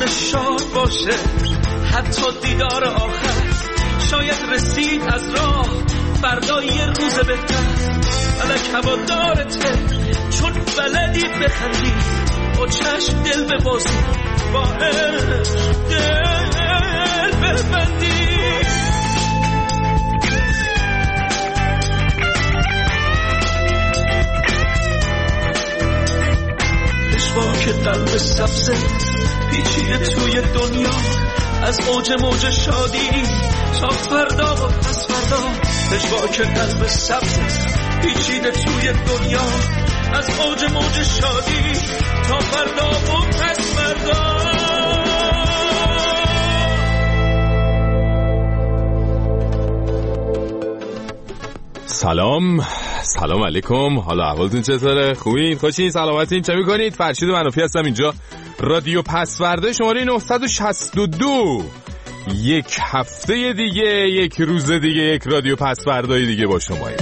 دل شاد باشه، حتی دیدار آخر شاید رسید از راه، فردا یه روز بهتر. فلک هوادارته چون بلدی بخندی، با چشم دل ببازی، با عشق دل ببندی. پشواک قلب سبزه پیچیده توی دنیا، از اوج موج شادی تا فردا و پس فردا. پشواک قلب سبزه پیچیده توی دنیا، از اوج موج شادی تا فردا و پس فردا. سلام علیکم، حالا احوالتون چطوره؟ خوبین؟ خوشین؟ سلامتین؟ چه میکنید؟ فرشید منوفی هستم، اینجا رادیو پسورده شماره 962. یک هفته دیگه، یک روز دیگه، یک رادیو پسوردهای دیگه با شماییم.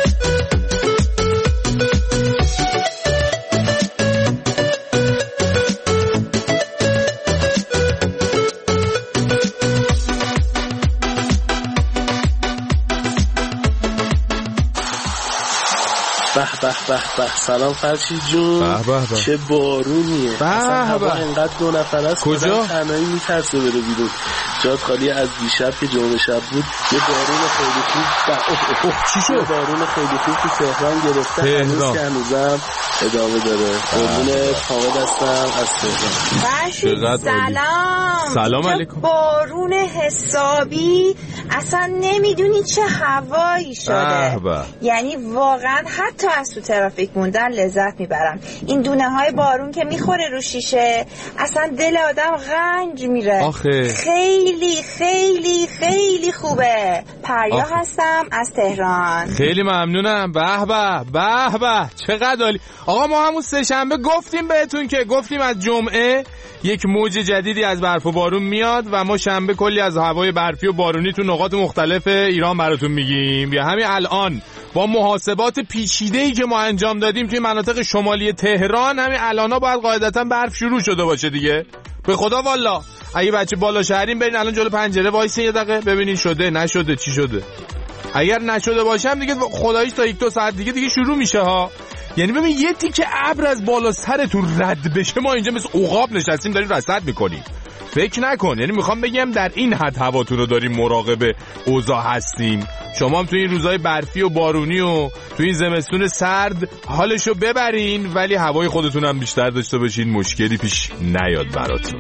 به سلام فرشید جون. چه بارونیه، اصلا هوا اینقدر دو نفر است کجا؟ تنهایی میترسه بره بیرون. جات خالی از دیشب که جمعه شب بود یه بارون خیلی خوب چی شد؟ بارون خیلی خوب تو تهران گرفته، هنوزم ادامه داره. قربون پامه دستم از تهران. سلام علیکم. بارون حسابی، اصلا نمیدونی چه هوایی شده. یعنی واقعا حتی از تو ترافیک موندن لذت میبرم. این دونه های بارون که میخوره رو شیشه، اصلا دل آدم غنج میره. آخه خیلی خیلی خیلی خوبه. پریا هستم از تهران. خیلی ممنونم. به چقدر عالی. آقا ما همون سه شنبه گفتیم بهتون که گفتیم از جمعه یک موج جدیدی از برف و بارون میاد و ما شنبه کلی از هوای برفی و بارونی تو نقاط مختلف ایران براتون میگیم. یا همین الان با محاسبات پیچیده‌ای که ما انجام دادیم توی مناطق شمالی تهران، همین الانا باید قاعدتاً برف شروع شده باشه دیگه. به خدا والا اگه بچه بالا شهرین برین الان جلو پنجره وایسین یه دقیقه ببینین شده نشده چی شده. اگر نشده باشم دیگه خداییش تا 1-2 ساعت دیگه شروع میشه ها. یعنی ببین یه تیکه ابر از بالا سرتون رد بشه ما اینجا مثل عقاب نشستیم داریم رصد میکنیم. فکر نکن، یعنی میخوام بگم در این حد هواتون رو داریم مراقب اوضاع هستیم. شما هم تو این روزهای برفی و بارونی و تو این زمستون سرد حالشو ببرین، ولی هوای خودتون هم بیشتر داشته باشین، مشکلی پیش نیاد براتون.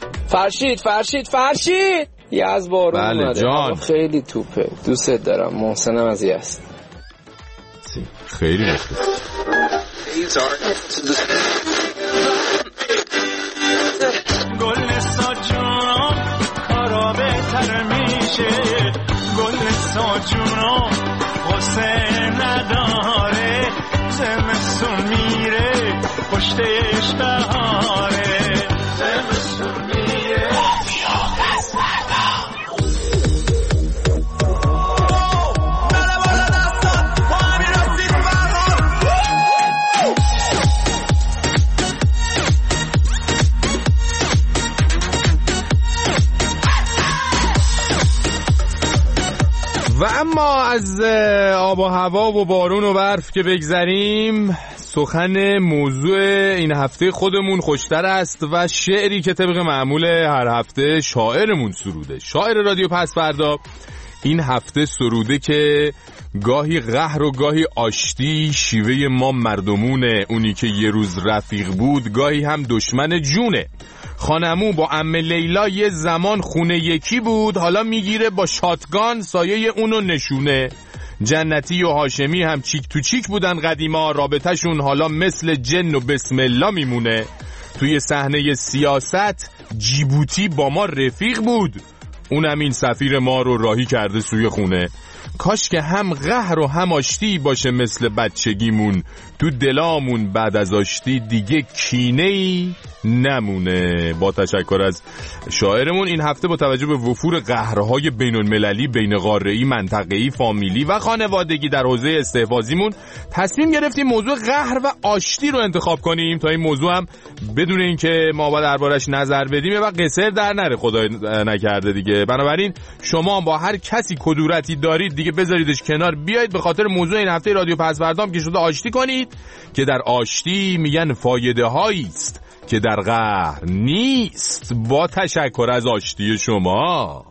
فرشید یه از بارون اومده. جان خیلی توپه، دوست دارم. محسنم از یست. خیلی مخلص. گل ساجونم کارا بهتر میشه، گل ساجونم غصه نداره، زمستون میره پشتش بهاره، زمستون میره. و اما از آب و هوا و بارون و برف که بگذریم، سخن موضوع این هفته خودمون خوشتر است و شعری که طبق معمول هر هفته شاعرمون سروده. شاعر رادیو پسوردا این هفته سروده که گاهی قهر و گاهی آشتی شیوه ما مردمونه، اونی که یه روز رفیق بود گاهی هم دشمن جونه. خانمو با عمه لیلا یه زمان خونه یکی بود، حالا میگیره با شاتگان سایه اونو نشونه. جنتی و هاشمی هم چیک تو چیک بودن قدیما، رابطهشون حالا مثل جن و بسم الله میمونه. توی صحنه سیاست جیبوتی با ما رفیق بود، اونم این سفیر ما رو راهی کرده سوی خونه. کاش که هم قهر و هم آشتی باشه مثل بچگیمون، تو دلامون بعد از آشتی دیگه کینه‌ای نمونه. با تشکر از شاعرمون. این هفته با توجه به وفور قهرهای بین‌المللی، بین قاره‌ای، منطقه‌ای، فامیلی و خانوادگی در حوزه استحفاظیمون تصمیم گرفتیم موضوع قهر و آشتی رو انتخاب کنیم تا این موضوع هم بدون اینکه ما با دربارش نظر بدیم و قصر در نره خدای نکرده دیگه. بنابراین شما با هر کسی کدورتی دارید دیگه بذاریدش کنار، بیایید به خاطر موضوع این هفته رادیو پسوردام که شده آشتی کنید، که در آشتی میگن فایده هایی است که در قهر نیست. با تشکر از آشتی شما.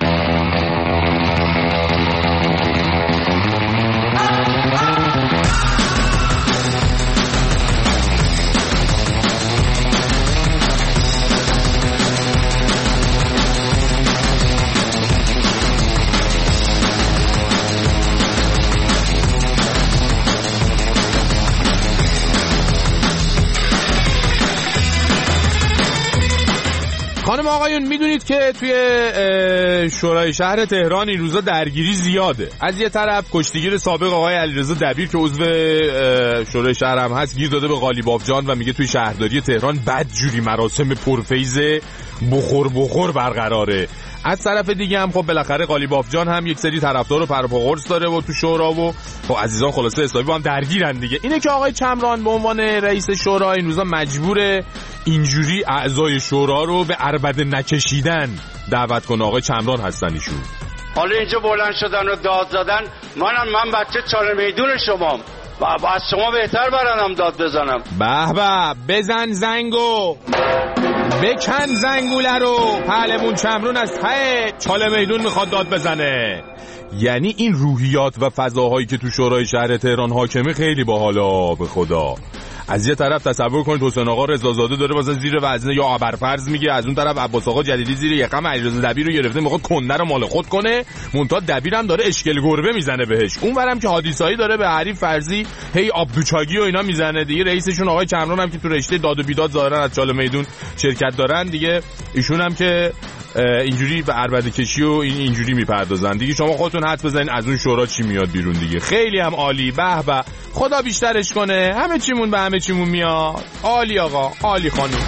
خانم آقایون، میدونید که توی شورای شهر تهران این روزا درگیری زیاده. از یه طرف کشتیگیر سابق آقای علیرضا دبیر که عضو شورای شهر هم هست گیر داده به قالیباف جان و میگه توی شهرداری تهران بدجوری مراسم پرفیض بخور برقراره. از طرف دیگه هم خب بالاخره قالیباف جان هم یک سری طرفدار و پرپاقرص داره و تو شورا و خب عزیزان خلاصه حسابی با هم درگیرن دیگه. اینه که آقای چمران به عنوان رئیس شورا این روزا مجبوره اینجوری اعضای شورا رو به عربده نکشیدن دعوت کنه. آقای چمران هستن ایشون. حالا اینجا بلند شدن و داد زدن، من بچه چاله میدون شمام و از شما بهتر برانم داد بزنم. به به، بزن زنگو، بکن زنگوله رو، پهلمون چمرون از ته چاله میدون میخواد داد بزنه. یعنی این روحیات و فضاهایی که تو شورای شهر تهران حاکمه خیلی باحالا به خدا. از یه طرف تصور کنید حسین آقا رضازاده داره مثلا زیر وزنه یا ابرفرض میگه، از اون طرف عباس آقا جلیلی زیر یقم علیرضا دبیر رو گرفته میخواد کنده رو مال خود کنه، منتها دبیرم داره اشکل گربه میزنه بهش. اونورم که حادیثایی داره به حریف فرضی هی آبدوچاگی و اینا میزنه دیگه. رئیسشون آقای چمران هم که تو رشته داد و بیداد ظاهرا از چاله میدون شرکت دارن دیگه، ایشون هم که اینجوری به عربده کشی و اینجوری میپردازن دیگه. شما خودتون حدس بزنین از اون شورا چی میاد بیرون دیگه. خیلی هم عالی. به به، خدا بیشترش کنه. همه چیمون به همه چیمون میاد. عالی آقا، عالی خانم.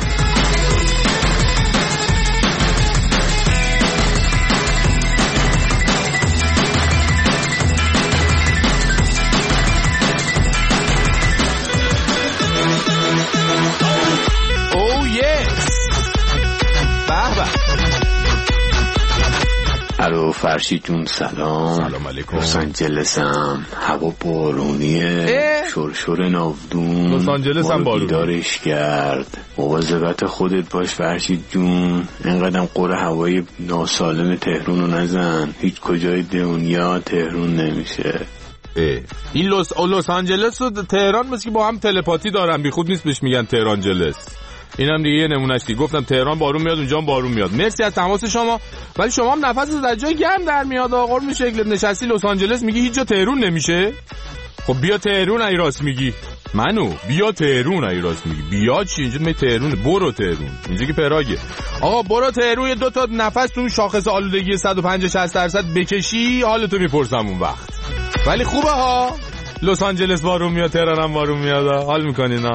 الو فرشید جون سلام علیکم. لس آنجلسم، هوا بارونیه، شرشور ناودون، لس آنجلس هم بارونیه، بیدارش کرد. مواظبت خودت باش فرشید جون، اینقدر قره هوای ناسالم تهرون رو نزن، هیچ کجای دنیا تهرون نمیشه. این لس آنجلس و تهران مثل که با هم تلپاتی دارن، بی خود نیست بهش میگن تهرانجلس. اینم دیگه یه نمونهش که گفتم تهران بارون میاد اونجا هم بارون میاد. مرسی از تماس شما. ولی شما هم نفس از جای گرم در میاد. آقا قربون شکلت نشستی لس آنجلس میگی هیچ جا تهرون نمیشه. خب بیا تهرون ای راست میگی. منو بیا تهرون ای راست میگی. بیا چی اینجا می تهرون، برو تهرون. اینجا که پراگه. آقا برو تهرون، یه دو تا نفس تو شاخص آلودگی 150-60% بکشی حالتو میپرسم اون وقت. ولی خوبه ها. لس آنجلس بارون میاد، تهران هم بارون میاد. حال میکنینا.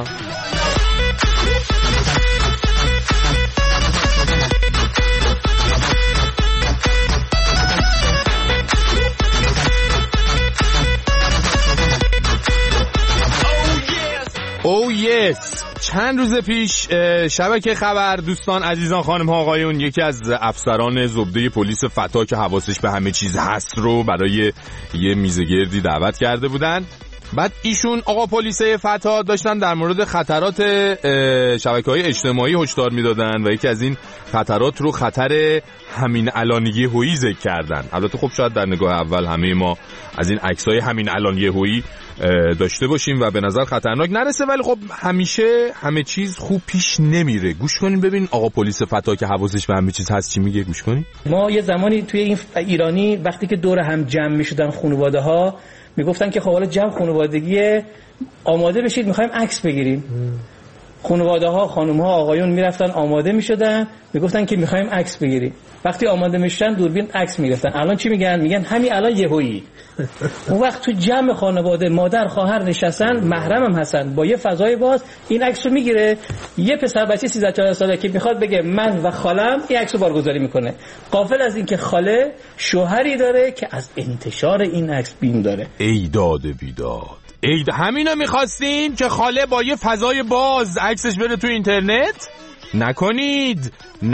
او یس. چند روز پیش شبکه خبر دوستان عزیزان خانم ها آقایون یکی از افسران زبده پلیس فتا که حواسش به همه چیز هست رو برای یه میزگردی دعوت کرده بودن. بعد ایشون آقا پلیس فتا داشتن در مورد خطرات شبکه‌های اجتماعی هشدار میدادن و یکی از این خطرات رو خطر همین الان یهویی ذکر کردن. البته خب شاید در نگاه اول همه ما از این عکس‌های همین الان یهویی داشته باشیم و به نظر خطرناک نرسه، ولی خب همیشه همه چیز خوب پیش نمیره. گوش کنین ببین آقا پلیس فتا که حواسش به همه چیز هست چی میگه. گوش کنین. ما یه زمانی توی این ایرانی وقتی که دور هم جمع میشدن خانواده‌ها میگفتن که خب حالا جمع خانوادگی آماده بشید میخوایم عکس بگیریم. خانواده ها، خانم ها، آقایون میرفتن آماده میشدن، میگفتن که میخوایم عکس بگیریم. وقتی آماده میشدن دوربین عکس میگرفتن. الان چی میگن همین الان یهویی. اون وقت تو جمع خانواده مادر خواهر نشستن، محرمم هستن، با یه فضای باز این عکسو میگیره. یه پسر بچه 13-14 ساله که میخواد بگه من و خالم این عکسو بارگذاری میکنه، غافل از این که خاله شوهری داره که از انتشار این عکس بیم داره. ای داد بیداد، همینو میخواستین که خاله با یه فضای باز عکسش بره تو اینترنت؟ نکنید،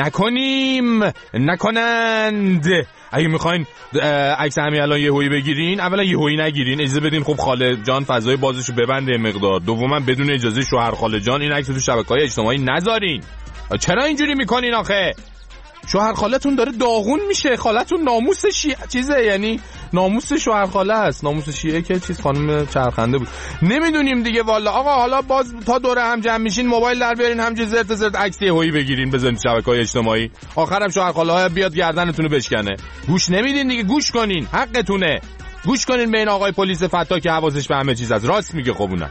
نکنند. اگه میخواین عکس همین الان یهویی بگیرین، اولا یهویی نگیرین، اجازه بدین خب خاله جان فضای بازشو ببنده مقدار. دوما بدون اجازه شوهر خاله جان این عکس تو شبکه‌های اجتماعی نذارین. چرا اینجوری میکنین آخه؟ شوهر خالتون داره داغون میشه. خالتون ناموس شیعه چیزه، یعنی ناموس شوهر خاله است. ناموس شیعه که چیز خانم چرخنده بود. نمیدونیم دیگه والا. آقا حالا باز تا دوره هم جمع میشین موبایل در بیارین، همینجوری زرت عکس یهویی بگیرین بزنید شبکه‌های اجتماعی. آخرام شوهر خاله ها بیاد گردنتون رو بشکنه. گوش نمیدین دیگه، گوش کنین، حقتونه. گوش کنین به این آقای پلیس فتا که حواسش به همه چیز از راست میگه. خب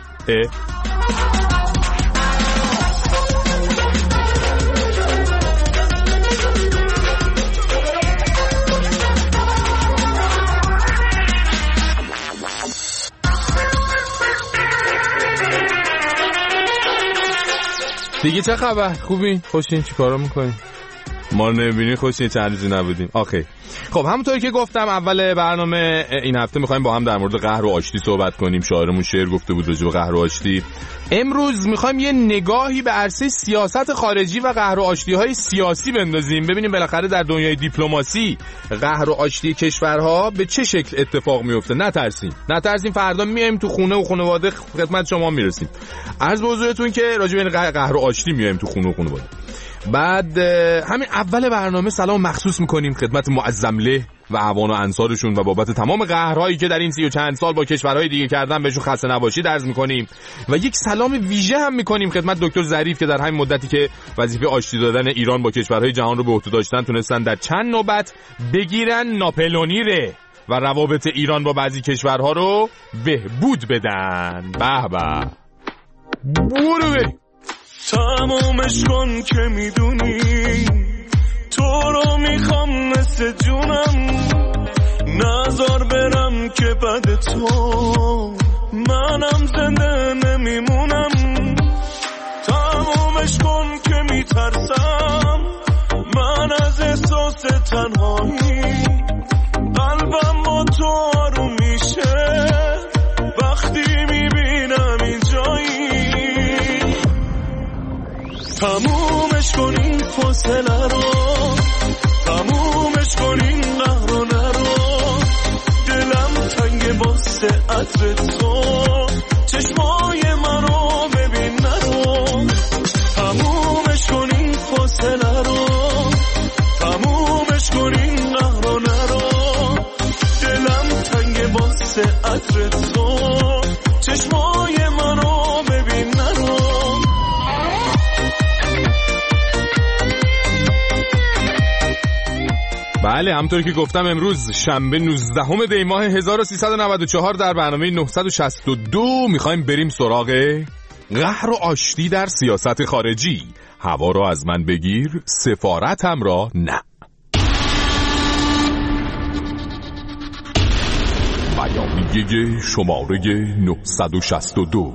دیگه چه خبر؟ خوبین؟ خوشین؟ چی کارا میکنین؟ ما نمیبینین خوشین؟ چند روزی نبودیم. آخه خب همونطوری که گفتم اول برنامه این هفته میخوایم با هم در مورد قهر و آشتی صحبت کنیم. شاعرمون شعر گفته بود راجع به قهر و آشتی. امروز میخوایم یه نگاهی به عرصه سیاست خارجی و قهر و آشتی‌های سیاسی بندازیم، ببینیم بالاخره در دنیای دیپلماسی قهر و آشتی کشورها به چه شکل اتفاق میفته. نترسین، فردا میایم تو خونه و خانواده خدمت شما میرسیم. عرض به حضورتون که راجع به قهر و آشتی میایم تو خونه و خانواده. بعد همین اول برنامه سلام مخصوص میکنیم خدمت معظمله و اعوان و انصارشون و بابت تمام قهرهایی که در این 30 و چند سال با کشورهای دیگه کردن بهشون خسته نباشید عرض میکنیم و یک سلام ویژه هم میکنیم خدمت دکتر ظریف که در همین مدتی که وظیفه آشتی دادن ایران با کشورهای جهان رو به عهده داشتن تونستن در چند نوبت بگیرن ناپلونی ره و روابط ایران با بعضی کشورها رو بهبود بدن. به به، برو بریم. تمامش کن که میدونی تو رو میخوام مثل جونم، نذار برم که بعد تو منم زنده نمیمونم. تمامش کن که میترسم من از احساس تنهایی، قلبم با تو آروم میشه وقتی میبینم این جایی. تمومش کن این فاصله رو، تمومش کن این قهر و نرو، دلم تنگ واسه عطر تو، چشمای منو ببین نرو. تمومش کن این فاصله رو، تمومش کن این قهر و نرو، دلم تنگ واسه عطر تو، چشمای منو ببین نرو. بله همونطور که گفتم امروز شنبه 19 دی ماه 1394 در برنامه 962 میخوایم بریم سراغ قهر و آشتی در سیاست خارجی. هوا رو از من بگیر، سفارتم را نه. بیانیه شماره 962.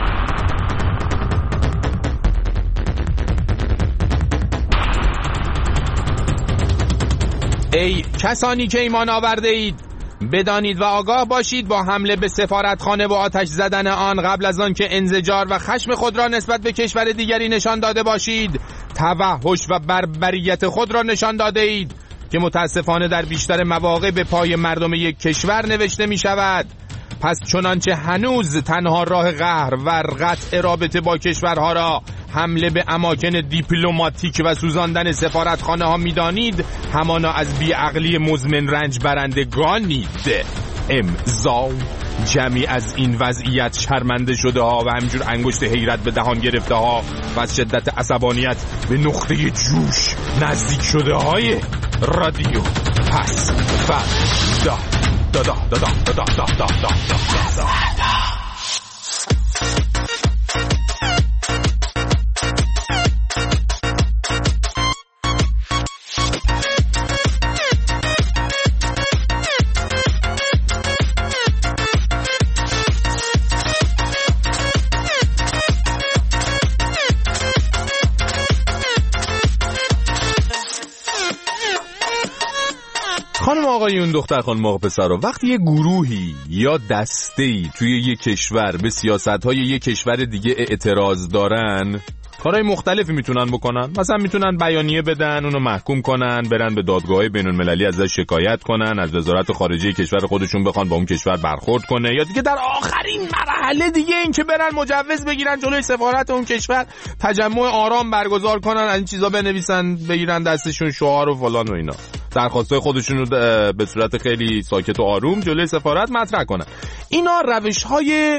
ای کسانی که ایمان آورده اید، بدانید و آگاه باشید با حمله به سفارتخانه و آتش زدن آن قبل از آن که انزجار و خشم خود را نسبت به کشور دیگری نشان داده باشید، توحش و بربریت خود را نشان داده اید که متاسفانه در بیشتر مواقع به پای مردم یک کشور نوشته می شود. پس چنانچه هنوز تنها راه قهر و قطع رابطه با کشورها را حمله به اماکن دیپلماتیک و سوزاندن سفارتخانه ها میدانید، همانا از بیعقلی مزمن رنج برندگانید. امضا جمعی از این وضعیت شرمنده شده ها و همینجور انگشت حیرت به دهان گرفته ها و از شدت عصبانیت به نقطه جوش نزدیک شده های رادیو پس فردا. خانم آقایون، دختر خانم آقا پسرا، وقتی یه گروهی یا دسته‌ای توی یه کشور به سیاست‌های یه کشور دیگه اعتراض دارن، کارهای مختلفی میتونن بکنن. مثلا میتونن بیانیه بدن، اونو محکوم کنن، برن به دادگاه بین‌المللی ازش شکایت کنن، از وزارت خارجه کشور خودشون بخوان با اون کشور برخورد کنه، یا دیگه در آخرین مرحله دیگه این که برن مجوز بگیرن جلوی سفارت اون کشور تجمع آرام برگزار کنن، از این چیزا بنویسن، بگیرن دستشون شعار و فلان و اینا، درخواستای خودشون رو به صورت خیلی ساکت و آروم جلوی سفارت مطرح کنن. اینا روش‌های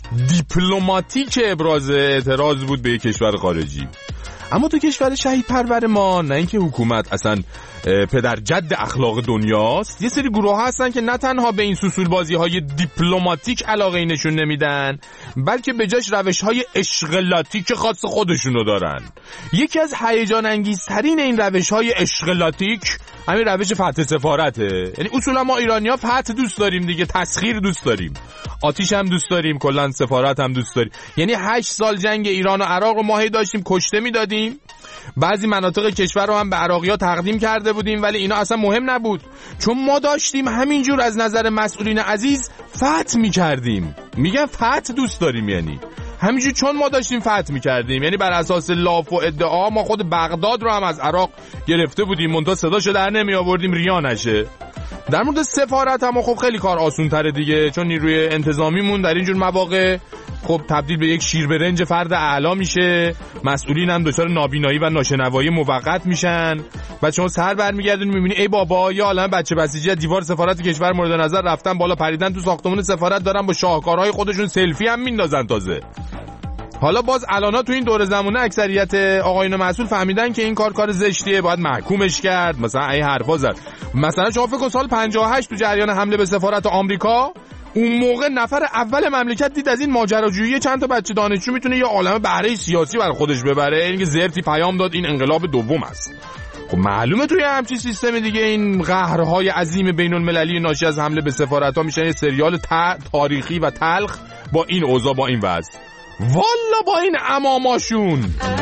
دیپلماتیک ابراز اعتراض بود به یک کشور خارجی. اما تو کشور شهید پرور ما، نه اینکه حکومت اصلا پدر جد اخلاق دنیاست، یه سری گروه هستن که نه تنها به این سوسول بازی های دیپلماتیک علاقه نشون نمیدن، بلکه به جاش روش های اشغالاتیک خاص خودشونو دارن. یکی از هیجان انگیزترین این روش های اشغالاتیک همین روش فتح سفارته. یعنی اصولا ما ایرانی‌ها فتح دوست داریم دیگه، تسخیر دوست داریم، آتیش هم دوست داریم، کلا سفارت هم دوست داریم. یعنی 8 سال جنگ ایران و عراق رو ما هی داشتیم کشته میدادیم، بعضی مناطق کشور رو هم به عراقی‌ها تقدیم کرده بودیم، ولی اینا اصلا مهم نبود، چون ما داشتیم همینجور از نظر مسئولین عزیز فتح می‌کردیم. میگن فتح دوست داریم، یعنی همینجور چون ما داشتیم فتح می‌کردیم، یعنی بر اساس لاف و ادعا ما خود بغداد رو هم از عراق گرفته بودیم، منتها صداشو در نمی آوردیم ریا نشه. در مورد سفارت هم خب خیلی کار آسان‌تره دیگه، چون نیروی انتظامیمون در اینجور مواقع خب تبدیل به یک شیر برنج فرد اعلا میشه، مسئولین هم دچار نابینایی و ناشنوایی موقت میشن. بعد شما سر برمیگردونی میبینی ای بابا، یا عالمه بچه بسیجی دیوار سفارت کشور مورد نظر رفتن بالا، پریدن تو ساختمان سفارت، دارن با شاهکارهای خودشون سلفی هم میندازن تازه. حالا باز الانا تو این دور زمانه اکثریت آقایون مسئول فهمیدن که این کار زشتیه، باید محکومش کرد، مثلا این حرفا زد. مثلا شما فکر کن سال 58 تو جریان حمله به سفارت آمریکا، اون موقع نفر اول مملکت دید از این ماجراجویی چند تا بچه دانشجو میتونه یه عالمه بهره سیاسی برای خودش ببره، اینکه زرتی پیام داد این انقلاب دوم است. خب معلومه توی همچین سیستم دیگه این قهرهای عظیم بین‌المللی ناشی از حمله به سفارت‌ها میشن یه سریال تاریخی و تلخ با این اوضاع، با این وضع، والا با این اماماشون.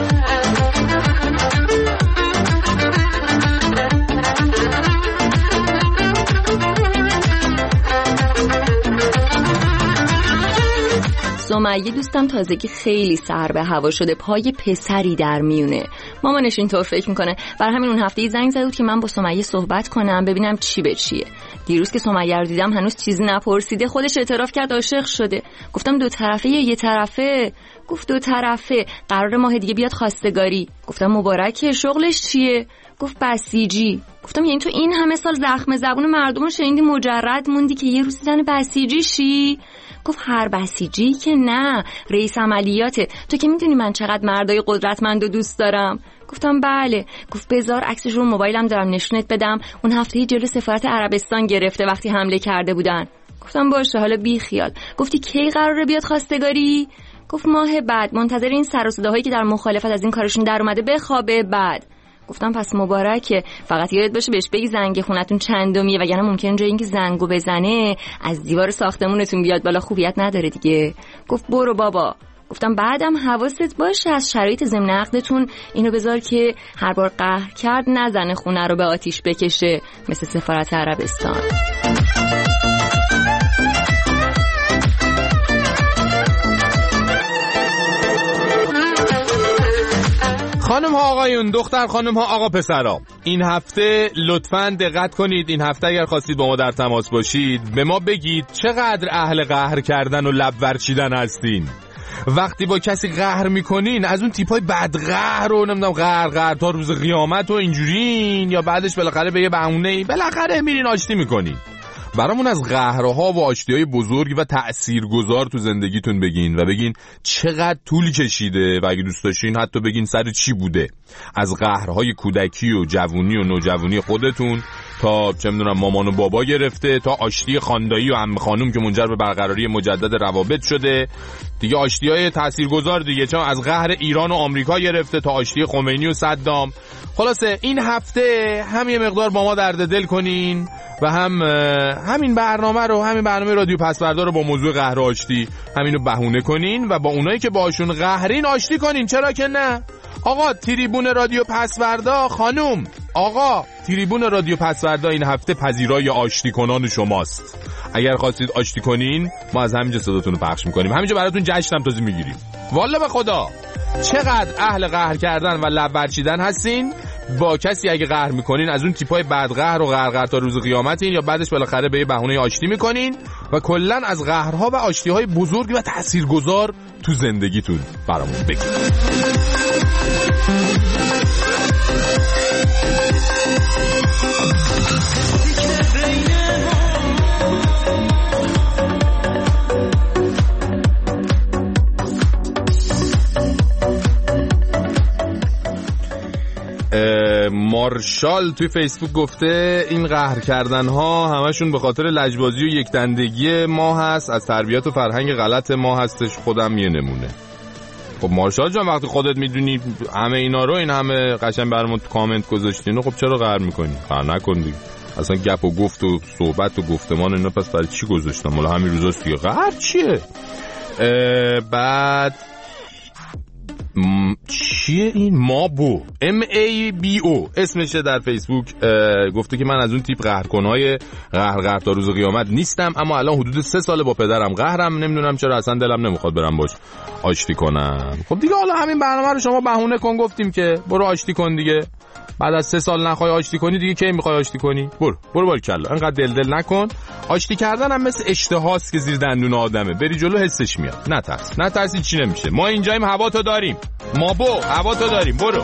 سمیه دوستم تازگی خیلی سر به هوا شده، پای پسری در میونه. مامانش اینطور فکر میکنه، برای همین اون هفته زنگ زد که من با سمیه صحبت کنم ببینم چی به چیه. دیروز که سمیه رو دیدم هنوز چیزی نپرسیده، خودش اعتراف کرد عاشق شده. گفتم دو طرفه یا یه طرفه؟ گفت دو طرفه، قرار ماه دیگه بیاد خواستگاری. گفتم مبارکه، شغلش چیه؟ گفت بسیجی. گفتم یعنی تو این همه سال زخم زبون مردم رو شنیدی مجرد موندی که یه روز زن بسیجی شی؟ گفت هر بسیجی که نه، رئیس عملیاته. تو که میدونی من چقدر مردای قدرتمند و دوست دارم. گفتم بله. گفت بذار عکسش رو موبایلم دارم نشونت بدم، اون هفته جلو سفارت عربستان گرفته وقتی حمله کرده بودن. گفتم باشه، حالا بی خیال. گفتی کی قراره بیاد خواستگاری؟ گفت ماه بعد، منتظر این سر و صداهایی که در مخالفت از این کارشون در اومده بخوابه بعد. گفتم پس مبارکه، فقط یادت باشه بهش بگی زنگ خونتون چندمیه، وگرنه ممکنه جای اینکه زنگو بزنه از دیوار ساختمونتون بیاد بالا، خوبیت نداره دیگه. گفت برو بابا. گفتم بعدم حواست باشه از شرایط ضمن عقدتون اینو بذار که هر بار قهر کرد نزنه خونه رو به آتیش بکشه مثل سفارت عربستان. خانم ها آقایون، دختر خانم ها آقا پسرا، این هفته لطفاً دقت کنید. این هفته اگر خواستید با ما در تماس باشید، به ما بگید چقدر اهل قهر کردن و لب ورچیدن هستین. وقتی با کسی قهر میکنین از اون تیپای بدقهر و نمیدونم قهر تا روز قیامت و اینجورین، یا بعدش بالاخره به یه بهونه‌ای بالاخره میرین آشتی میکنین. برامون از قهرها و آشتی‌های بزرگ و تأثیرگذار تو زندگیتون بگین و بگین چقدر طول کشیده، و اگه دوست داشتین حتی بگین سر چی بوده. از قهرهای کودکی و جوونی و نوجوانی خودتون تا چه میدونم مامان و بابا گرفته، تا آشتی خاندایی و عمه خانوم که منجر به برقراری مجدد روابط شده دیگه، آشتی‌های تأثیرگذار دیگه، چون از قهر ایران و آمریکا گرفته تا آشتی خمینی و صدام. خلاصه این هفته هم یه مقدار با ما درد دل کنین و همین برنامه رادیو پسوردا رو با موضوع قهر و آشتی همینو بهونه کنین و با اونایی که باشون قهرین آشتی کنین. چرا که نه؟ آقا تریبون رادیو پسوردا، خانوم آقا تریبون رادیو پسوردا این هفته پذیرای آشتی کنان شماست. اگر خواستید آشتی کنین ما از همینجا صداتون رو پخش میکنیم، همینجا براتون جشنم تازه میگیریم. والا به خدا چقدر اهل قهر کردن و لب برچیدن هستین. با کسی اگه قهر میکنین از اون تیپای بدقهر و قهر تا روز قیامتین، یا بعدش بالاخره به یه بهونه آشتی میکنین و کلا از قهرها و آشتیهای بزرگ و تاثیرگذار تو زندگیتون برامون بگید. مارشال توی فیسبوک گفته این قهر کردن ها همشون به خاطر لجبازی و یک دندگی ما هست، از تربیت و فرهنگ غلط ما هستش. خودم یه نمونه. خب مارشال جان وقتی خودت میدونی همه اینا رو، این همه قشنگ برامون کامنت گذاشتین، خب چرا قهر میکنی؟ قهر نکن دیگه. اصلا گپ و گفت و صحبت و گفتمان اینا پس برای چی گذاشتم؟ مالا همین روزاست دیگه. قهر چیه؟ بعد چیه این؟ مابو MABO اسمشه در فیسبوک. گفته که من از اون تیپ قهرکنهای قهر تا روز قیامت نیستم، اما الان حدود 3 ساله با پدرم قهرم، نمیدونم چرا اصلا دلم نمیخواد برم باش آشتی کنم. خب دیگه حالا همین برنامه رو شما بهونه کن، گفتیم که برو آشتی کن دیگه. بعد از 3 سال نخوای آشتی کنی دیگه کی میخوای آشتی کنی؟ برو کلا، انقدر دل نکن. آشتی کردن هم مثل اشتهاست که زیر دندون آدمه، بری جلو حسش میاد. نترس چی نمیشه. ما اینجاییم، هوا تو داریم. هوا تو داریم. برو.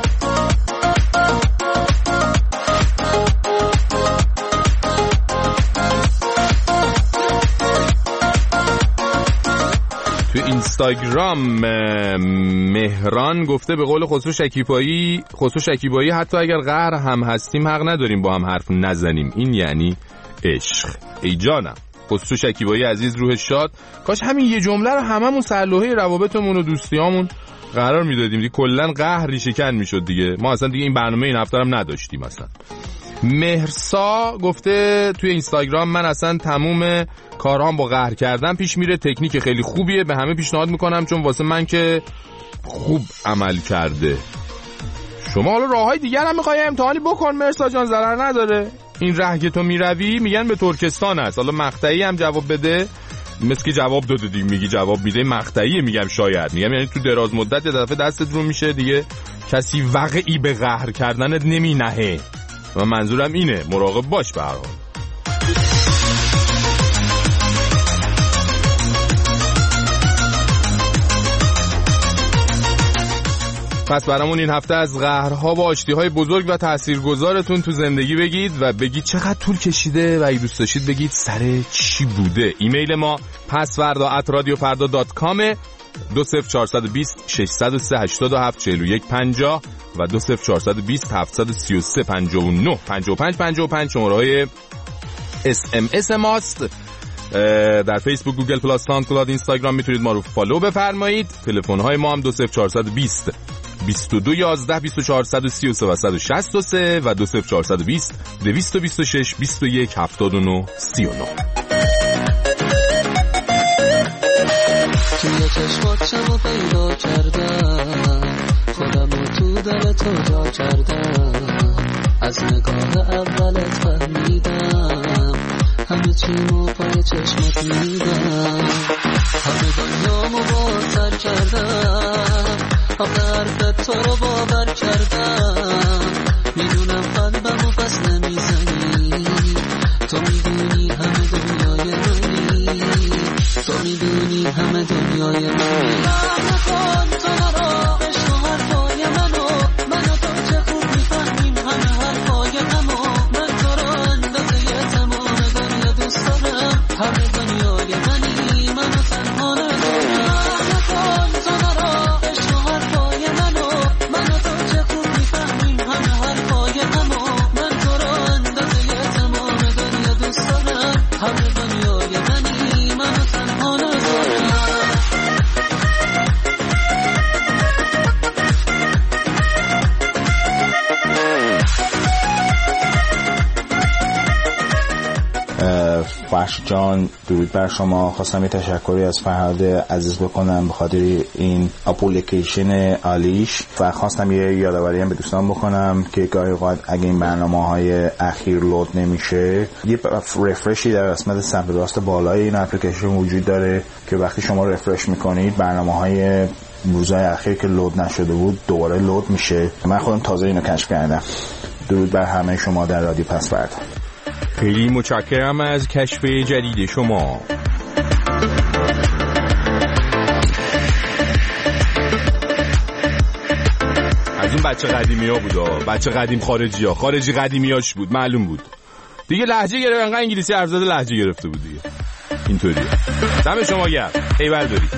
تو اینستاگرام مهران گفته به قول خسرو شکیبایی حتی اگر قهر هم هستیم حق نداریم با هم حرف نزنیم، این یعنی عشق. ای جانم خسرو شکیبایی عزیز، روح شاد. کاش همین یه جمله رو هممون سرلوحه روابطمون و دوستیامون قرار میدادیم دیگه، کلا قهر ریشه کن میشد دیگه. ما اصلا دیگه این برنامه این هفته هم نداشتیم اصلا. مهرسا گفته توی اینستاگرام من اصلا تموم کارهام با قهر کردن پیش میره، تکنیک خیلی خوبیه، به همه پیشنهاد میکنم چون واسه من که خوب عمل کرده. شما حالا راههای دیگر هم میخوای امتحانی بکن مهرسا جان، ضرر نداره. این ره که تو میروی میگن به ترکستان هست، حالا مقطعی هم جواب بده، مثل که جواب داده دیگه، میگی جواب میده مقطعی، میگم شاید، میگم یعنی تو دراز مدت یه دفعه دستت رو میشه دیگه، کسی وقعی به قهر کردنت نمینهه. و منظورم اینه مراقب باش به هر حال. پس برامون این هفته از قهرها و آشتی‌های بزرگ و تاثیرگذارتون تو زندگی بگید و بگید چقدر طول کشیده و اگه دوست داشتید بگید سر چی بوده. ایمیل ما pasvarda@radiofarda.com 20420 603 87 41 50 و 20420 733 59 55 55 شماره‌های SMS ماست. در فیسبوک، گوگل پلاس، ساوندکلاود، اینستاگرام میتونید ما رو فالو بفرمایید. تلفن‌های ما هم 20420 22 11 24 133 و 163 و 20420 226 21 79 39. توی چشمات شمو پیدا کردم، خودم رو تو دل تو جا کردم، از نگاه اولت فهمیدم همه چیمو پای چشمات میدم، همه دنیامو بازتر کردم، آخه حرفت تو رو باور کردم، میدونم قلبمو پس نمیزنی، تو میدونی همه دنیای منی، تو میدونی همه دنیای منی. نکن تو نرا عشق و حرفای منو تو چه خوب میفهمیم همه حرفای همو، من تو رو اندازه تمام دنیا دوست دارم، همه دنیای منی منو تنها ندارم. نکن تو نرا عشق و حرفای منو تو چه خوب میفهمیم همه حرفای همو، من تو رو اندازه تمام دنیا دوست دارم، همه دنیای منی منو تنها ندارم. فرش جان درود بر شما. خواستم یه تشکری از فرهاد عزیز بکنم به خاطر این اپلیکیشن عالیش و خواستم یه یادآوری هم به دوستان بکنم که گاهی اوقات اگه این برنامه‌های اخیر لود نمیشه یه رفرشی در قسمت سمت راست بالای این اپلیکیشن وجود داره که وقتی شما رفرش میکنید برنامه‌های روزهای اخیر که لود نشده بود دوباره لود میشه. من خودم تازه اینو کشف کردم. درود بر همه شما در رادیو پسورد. خیلی متشکرم از کشف جدید شما. از اون بچه قدیمی ها بود، بچه قدیم خارجی قدیمیاش بود، معلوم بود دیگه. لهجه گرفت، انقدر انگلیسی حرف زده لهجه گرفته بود دیگه. اینطوریه. دم شما گرم. ایول داری.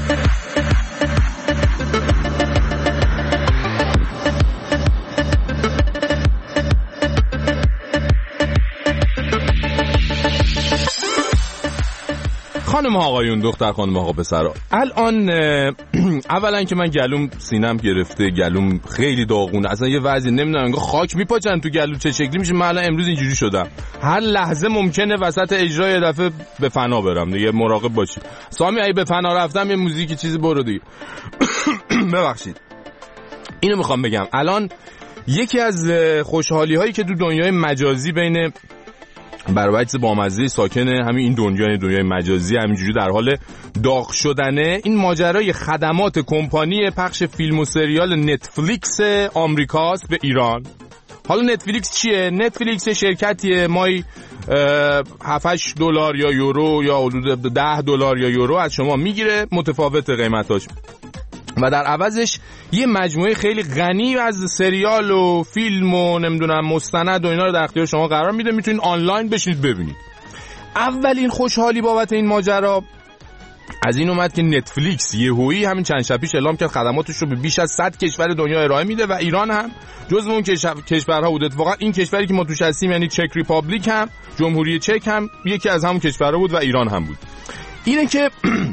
خانم آقایون، دختر خانم آقا پسرا، الان اولا که من گلوم سینم گرفته، گلوم خیلی داغونه، اصلا یه وضعی نمیدونم انگار خاک میپاچن تو گلو چه شکلی میشه. من الان امروز اینجوری شدم، هر لحظه ممکنه وسط اجرای یه دفعه به فنا برم دیگه. مراقب باشید. سامی اگه به فنا رفتم یه موزیکی چیزی برو دیگه. ببخشید. اینو میخوام بگم، الان یکی از خوشحالی هایی که تو دنیای مجازی بین برابرچ بامزه ساکن همین این دنیای مجازی همینجوری در حال داغ شدنه، این ماجرای خدمات کمپانی پخش فیلم و سریال نتفلیکس آمریکاست به ایران. حالا نتفلیکس چیه؟ نتفلیکس شرکتیه، مای $7-8 یا یورو یا حدود $10 یا یورو از شما میگیره، متفاوت قیمتاش، و در عوضش یه مجموعه خیلی غنی از سریال و فیلم و نمیدونم مستند و اینا رو در اختیار شما قرار میده، میتونید آنلاین بشینید ببینید. اولین خوشحالی بابت این ماجرا از این اومد که نتفلیکس یهویی همین چند شب پیش اعلام کرد خدماتش رو به بیش از 100 کشور دنیا ارائه میده و ایران هم جزو اون کشورها بود. اتفاقا این کشوری که ما توش هستیم یعنی چک ریپابلیک هم، جمهوری چک هم یکی از همون کشورها بود و ایران هم بود. اینه که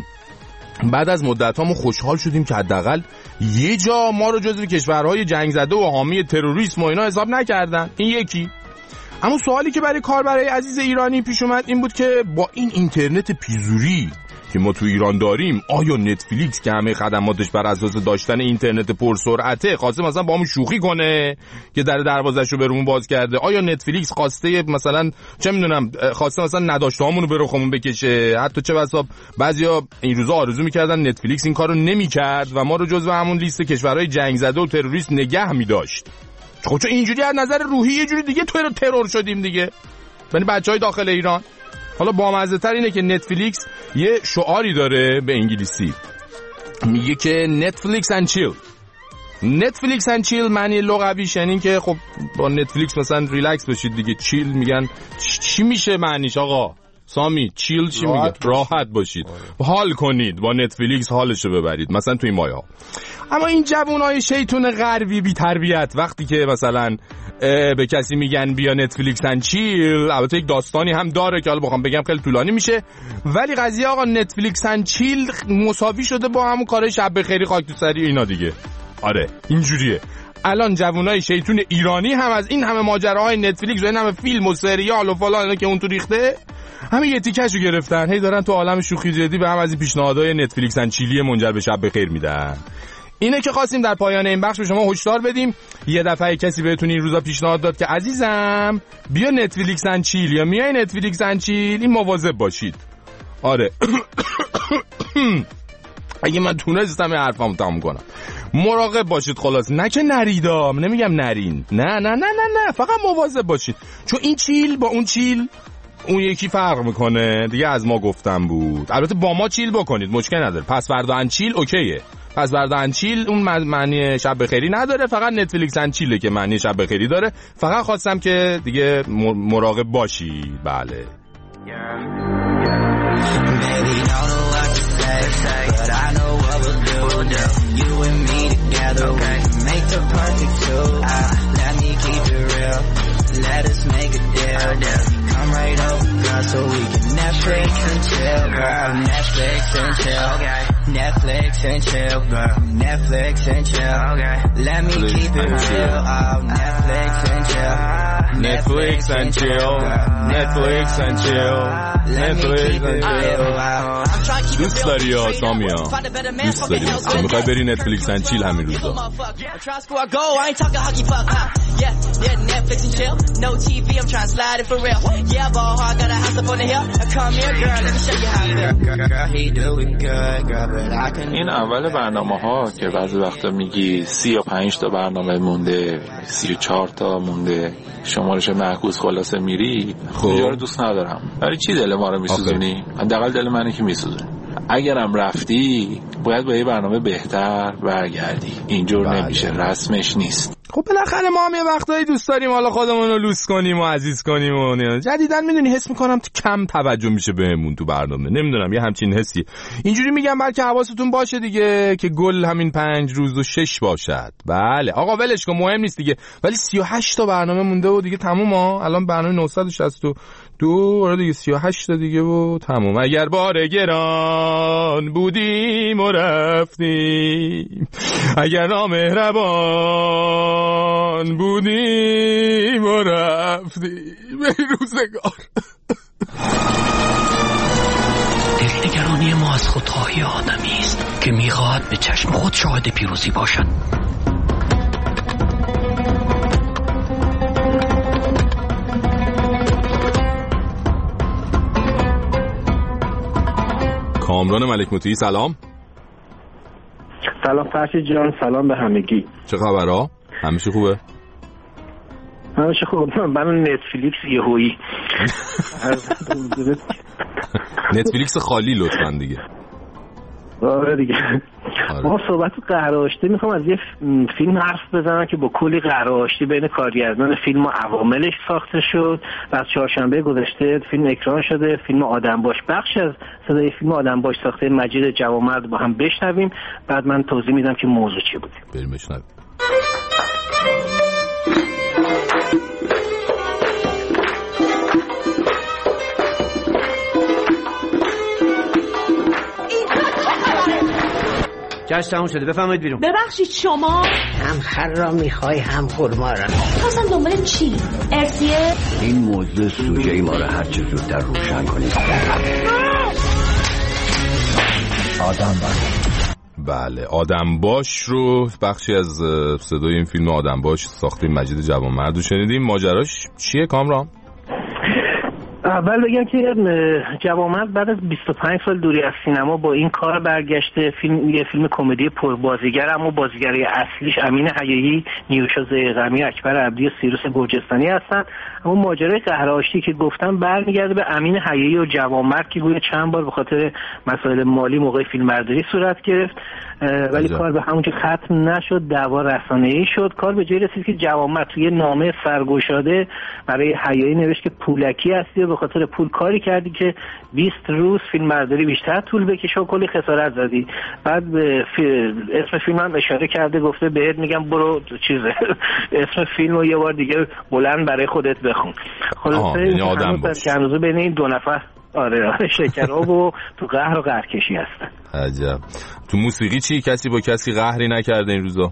بعد از مدت ما خوشحال شدیم که حداقل یه جا ما رو جزو کشورهای جنگ زده و حامی تروریسم و اینا حساب نکردن. این یکی. اما سوالی که برای کاربرای عزیز ایرانی پیش اومد این بود که با این اینترنت پیزوری که ما تو ایران داریم، آیا نتفلیکس که همه خدماتش بر اساس داشتن اینترنت پرسرعته خواسته مثلا با همون شوخی کنه که در دروازه‌ش رو برامون باز کرده؟ آیا نتفلیکس خواسته مثلا چه میدونم خواسته مثلا نداشتهامون رو به رخمون بکشه؟ حتی چه بسا بعضیا این روزا آرزو می‌کردن نتفلیکس این کارو نمی‌کرد و ما رو جزو همون لیست کشورهای جنگ زده و تروریست نگه می‌داشت. خب چون اینجوری از نظر روحی یه جوری دیگه ترور شدیم دیگه، یعنی بچهای داخل ایران. حالا بامزه‌تر اینه که نتفلیکس یه شعاری داره به انگلیسی، میگه که نتفلیکس اند چیل. نتفلیکس اند چیل معنی لغویش یعنی که خب با نتفلیکس مثلا ریلکس بشید دیگه. چیل میگن چی میشه معنیش آقا سامی؟ چیل چی میگه؟ راحت باشید، حال کنید، با نتفلیکس حالشو ببرید مثلا توی مایه ها. اما این جوانای شیطون غربی بی تربیت وقتی که مثلا به کسی میگن بیا نتفلیکس اند چیل، البته یک داستانی هم داره که حالا بخوام بگم خیلی طولانی میشه، ولی قضیه آقا نتفلیکس اند چیل مساوی شده با همون کارهای شب بخیری خاک تو سری اینا دیگه. آره اینجوریه. الان جوانای شیطون ایرانی هم از این همه ماجراهای نتفلیکس و این همه فیلم و سریال و فلان اینا که اون تو ریخته همین یه تیکشو گرفتن، هی دارن تو عالم شوخی جدی به هم از این پیشنهادهای نتفلیکس اند چیلی منجر به شب بخیر میدن. اینه که خواستیم در پایان این بخش به شما هشدار بدیم. یه دفعه کسی بهتون این روزا پیشنهاد داد که عزیزم بیا نتفلیکس اند چیل یا میای نتفلیکس اند چیل، این مواظب باشید. آره اگه من تونستم این حرفامو تموم کنم، مراقب باشید. خلاص نه که نریدام، نمیگم نرین، نه فقط مواظب باشید، چون این چیل با اون چیل اون یکی فرق میکنه دیگه. از ما گفتم بود. البته با ما چیل بکنید مشکل نداره، پس فردا اند چیل اوکیه. پس فردا اند چیل اون معنی شب بخیری نداره، فقط نتفلیکس اند چیله که معنی شب بخیری داره. فقط خواستم که دیگه مراقب باشی. بله Let us make a deal, come right over, girl, so we can Netflix and chill, girl. Netflix and chill, okay. Netflix and chill, girl. Netflix and chill, okay. Let me keep it real, oh, Netflix and chill. Netflix and chill. Netflix and chill. Netflix and chill. دوست داری یا سامیا؟ دوست داری مثلا میخوای بری نتفلیکس اند چیل همین روزا؟ این اول برنامه ها که بعضی وقتا میگی 35 تا برنامه مونده، 34 تا مونده، شمارش معکوس خلاصه میری، خب رو دوست ندارم. برای چی دل ما رو میسوزونی؟ حداقل دل منه که میسوزونی. اگرم رفتی باید با یه برنامه بهتر برگردی. اینجور نمیشه، رسمش نیست. خب بالاخره ما هم یه وقتایی دوست داریم حالا خودمون رو لوس کنیم و عزیز کنیم و جدیداً میدونی حس میکنم کم توجه میشه بهمون تو برنامه. نمیدونم یه همچین حسی. اینجوری میگم بلکه حواستون باشه دیگه که گل همین 5 روز و 6 باشد. بله آقا ولش کن، مهم نیست دیگه. ولی 38 تا برنامه مونده و دیگه تموم ها. الان برنامه 962 آره دیگه 38 تا دیگه و تموم. اگر بار گران بودیم و رفتیم، اگر نامهربان بودیم و رفتیم ای روزگار. دلنگرانی ما از خودخواهی آدمی است که میخواهد به چشم خود شاهد پیروزی باشد. کامران ملک مطیعی سلام. سلام فرشید جان، سلام به همگی. چه خبرها؟ همیشه خوبه؟ همیشه خوبه. من نتفلیکس یهویی نتفلیکس خالی لطفاً دیگه. آره دیگه. ما صحبت قهرآشتی میخوام از یه فیلم حرف بزنم که با کلی قهرآشتی بین کارگردان فیلم و عواملش ساخته شد و از چهارشنبه گذشته فیلم اکران شده. فیلم آدمباش. بخش از صدای فیلم آدمباش ساخته مجید جوامرد با هم بشنویم، بعد من توضیح میدم که موضوع چی بود. بریم بشنویم. جشن تموم شده، بفرمایید بیرون. ببخشید شما هم خر را میخوای هم خرما را. خواستم دنبال چی؟ ارسیه؟ این موضوع سوژه ما را هر چه زودتر روشن کنید. آدمباش. بله آدمباش رو بخشی از صدای این فیلم آدمباش ساخته مجید جوانمرد رو شنیدیم. ماجراش چیه کامران؟ اول بگم که جوانمرد بعد از 25 سال دوری از سینما با این کار برگشته. یه فیلم کمدی پربازیگر، اما بازیگرای اصلیش امین حیایی، نیوشا ضیغمی، اکبر عبدی و سیروس گرجستانی هستن. اما ماجرای قهرآشتی که گفتم برمیگرده به امین حیایی و جوانمرد که گویا چند بار به خاطر مسائل مالی موقع فیلمبرداری صورت گرفت، ولی کار به همونجا ختم نشد، دعوا رسانه‌ای شد. کار به جایی رسید که جوانمرد توی نامه سرگشاده برای حیایی نوشت که پولکی هستی و به خاطر پول کاری کردی که 20 روز فیلمبرداری بیشتر طول بکشه و کلی خسارت زدی. بعد به اسم فیلم هم اشاره کرده، گفته بهت میگم برو اسم فیلم رو یه بار دیگه بلند برای خودت بخون. خلاصه هنوز که هنوز بین این دو نفر آره شکراب و تو قهر و قهرکشی هستن. عجب. تو موسیقی چی؟ کسی با کسی قهری نکرده این روزا؟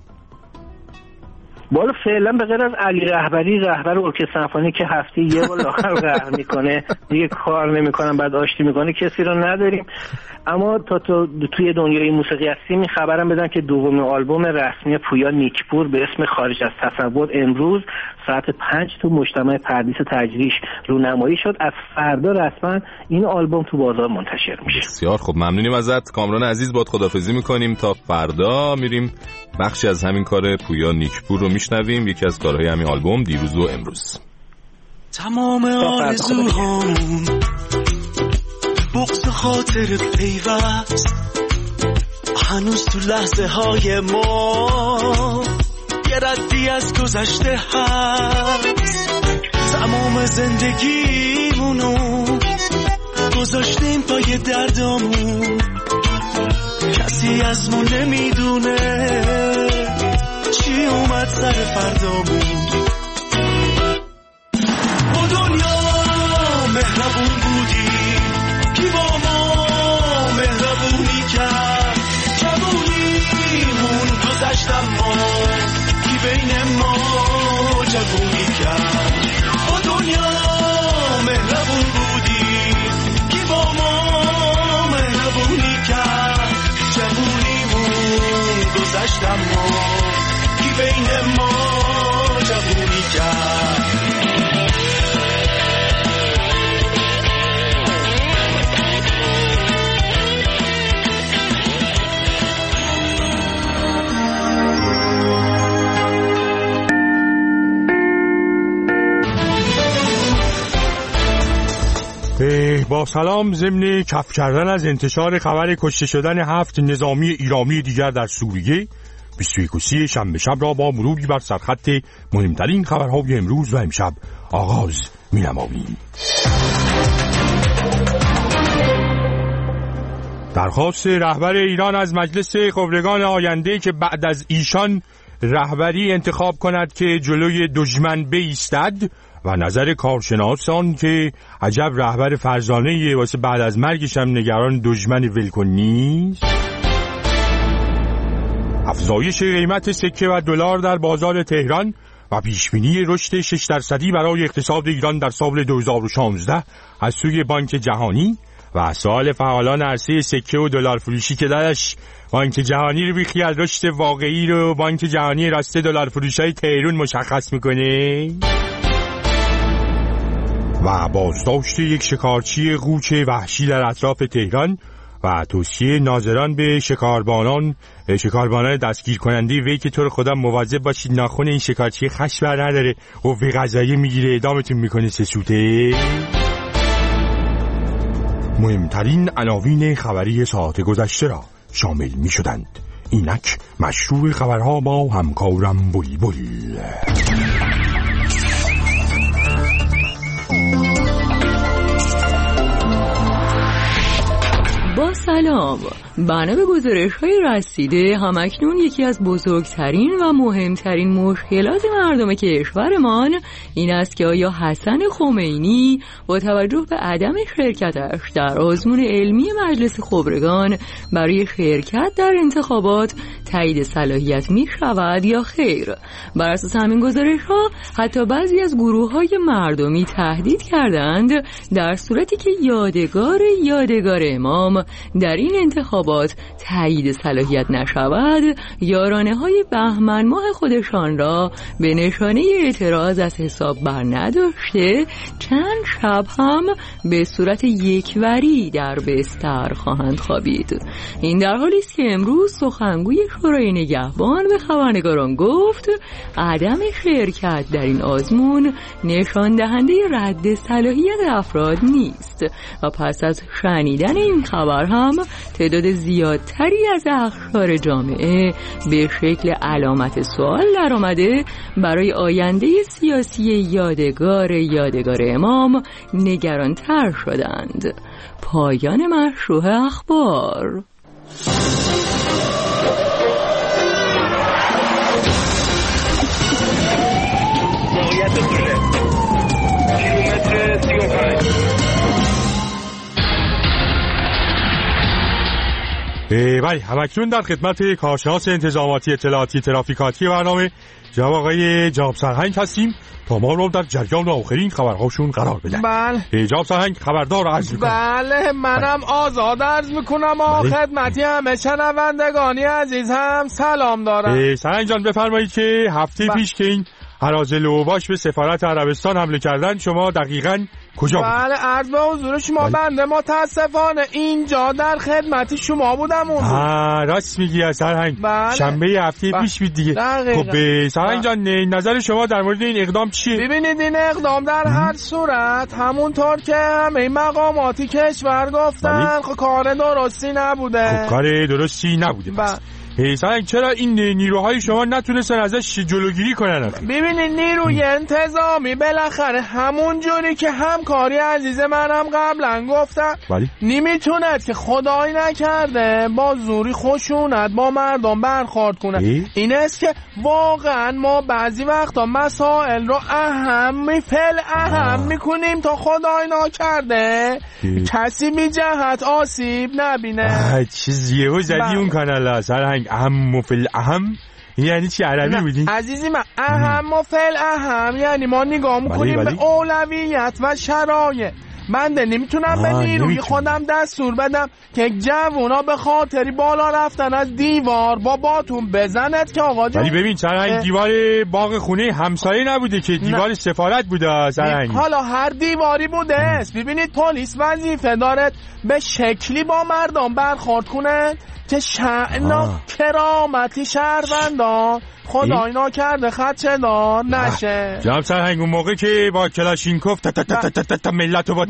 بالا فعلا به غیر از علی رهبری، رهبر ارکستر سمفونی که هفته یه بار آخر قهر میکنه دیگه کار نمیکنن بعد آشتی میکنه، کسی رو نداریم. اما تا توی دنیای موسیقی هستیم این خبرم بدن که دومین آلبوم رسمی پویا نیکپور به اسم خارج از تصور امروز ساعت 5 تو مجتمع پردیس تجریش رونمایی شد. از فردا رسما این آلبوم تو بازار منتشر میشه. بسیار خب، ممنونیم ازت کامران عزیز. باد خدافظی میکنیم تا فردا. میریم بخشی از همین کار پویا نیکپور رو میشنویم، یکی از کارهای همین آلبوم دیروز و امروز. تمام آرزوهامون بغض خاطر پیوست هنوز تو لحظه های ما یه ردی از گذشته هست. تمام زندگیمونو گذاشتیم پای دردامون، کسی از ما نمیدونه چی اومد سر فردامون. با دنیا مهربون بودی، کی با ما مهربونی کرد؟ جوونیمون گذشت اما کی بین ما جوونی کرد؟ با سلام، ضمن کف کردن از انتشار خبر کشته شدن 7 نظامی ایرانی دیگر در سوریه، 21 شنبه شب را با مروری بر سرخط مهمترین خبرهای امروز و امشب آغاز می‌نماییم. درخواست رهبر ایران از مجلس خبرگان آینده که بعد از ایشان رهبری انتخاب کند که جلوی دشمن بایستد و نظر کارشناسان که عجب رهبر فرزانه‌ای واسه بعد از مرگش هم نگران دشمن ولکن نیست. افزایش قیمت سکه و دلار در بازار تهران و پیشبینی رشد 6% برای اقتصاد ایران در سال 2016 از سوی بانک جهانی و سوال فعالان عرصه سکه و دلار فروشی که درش بانک جهانی رو بیخیال رشد واقعی رو بانک جهانی راسته دلار فروشای تهران مشخص میکنه. و بازداشت یک شکارچی قوچ وحشی در اطراف تهران و توصیه ناظران به شکاربانان دستگیر کننده وی که تو رو خدا مواظب باشید ناخن این شکارچی خش بر نداره قوه قضاییه میگیره اعدامتون میکنه سسوته. مهمترین عناوین خبری ساعت گذشته را شامل می شدند. اینک مشروع خبرها با همکارم بلبل. با سلام. بنا به گزارش‌های رسیده همکنون یکی از بزرگترین و مهمترین مشکلات مردم کشورمان این است که آیا حسن خمینی با توجه به عدم شرکتش در آزمون علمی مجلس خبرگان برای شرکت در انتخابات تایید صلاحیت می شود یا خیر. بر اساس همین گزارش‌ها حتی بعضی از گروه‌های مردمی تهدید کردند در صورتی که یادگار امام در این انتخابات تایید صلاحیت نشود یارانه‌های بهمن ماه خودشان را به نشانه اعتراض از حساب بر نداشته چند شب هم به صورت یکوری در بستر خواهند خوابید. این در حالی است که امروز سخنگوی شورای نگهبان به خبرنگاران گفت عدم شرکت در این آزمون نشان دهنده رد صلاحیت افراد نیست و پس از شنیدن این خبر هم تعداد زیادتری از اقشار جامعه به شکل علامت سوال در آمده برای آینده سیاسی یادگار امام نگران تر شدند. پایان مشروع اخبار. بله، همکنون در خدمت کارشناس انتظاماتی اطلاعاتی ترافیکاتی برنامه جناب آقای جناب سرهنگ هستیم تا ما رو در جریان آخرین خبرهاشون قرار بدن. بله جناب سرهنگ خبردار عرض میکنم. بله منم آزاد عرض میکنم خدمتی همه شنوندگانی عزیز هم سلام دارم. سرهنگ جان بفرمایید که هفته پیش که این هرازل اوباش به سفارت عربستان حمله کردن شما دقیقاً کجا بود؟ بله عرض به حضور شما بنده متاسفانه اینجا در خدمت شما بودم اون راست میگی سرهنگ. شنبه هفته پیش بود دیگه. خب سرهنگ جان نظر شما در مورد این اقدام چیه؟ ببینید این اقدام در هر صورت همونطور که همه مقاماتی کشور گفتن کار درستی نبوده. کار درستی نبوده. سرهنگ چرا این نیروهای شما نتونستن ازش جلوگیری کنن؟ ببینید نیروی انتظامی بالاخره همون جوری که همکاری عزیز منم قبلا گفتم نمیتوند که خدایی نکرده با زوری خشونت با مردم برخورد کنه. این است که واقعا ما بعضی وقتا مسائل رو اهم میکنیم تا خدایی نکرده کسی بی جهت آسیب نبینه. چیزیه زدی اون کانال سرهنگ اهم و فل اهم یعنی چی عربی بودی؟ عزیزی من اهم و فل اهم یعنی ما نگاه میکنیم به اولویت و شرایط. من نمیتونم به نیروی خودم دستور بدم که جوونا به خاطری بالا رفتن از دیوار با باتون بزنت که آقا جان. ولی ببین سرهنگ دیوار باغ خونه همسایه نبوده که دیوار سفارت بوده سرهنگ. حالا هر دیواری بوده است. ببینید پلیس وظیفه داره به شکلی با مردم برخورد کنه که شأن کرامتی شهروندان خدا اینا کرده خدشه دار نشه. جناب سرهنگ اون موقع که با کلاشینکوف ملت رو با